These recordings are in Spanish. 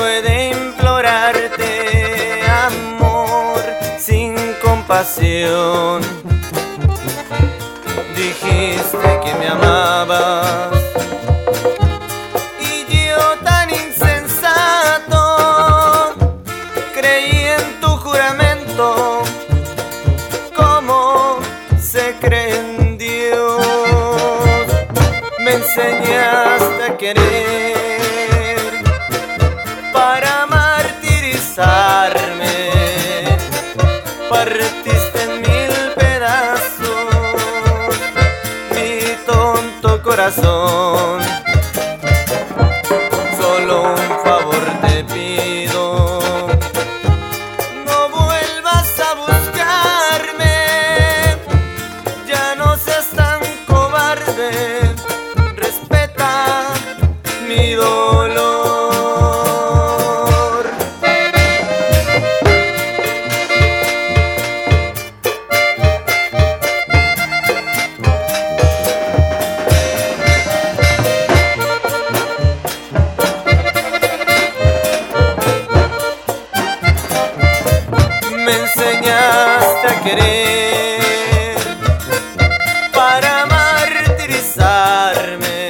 Dejo de implorarte amor sin compasión. Dijiste que me amabas y yo tan insensato creí en tu juramento. ¿Cómo se cree en Dios? Me enseñaste a querer para martirizarme. Partiste en mil pedazos mi tonto corazón. Solo un favor te pido: no vuelvas a buscarme. Ya no seas tan cobarde. Respeta mi dolor. Me enseñaste a querer para martirizarme.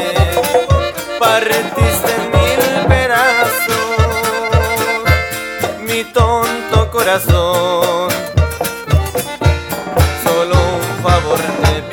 Partiste en mil pedazos mi tonto corazón. Solo un favor te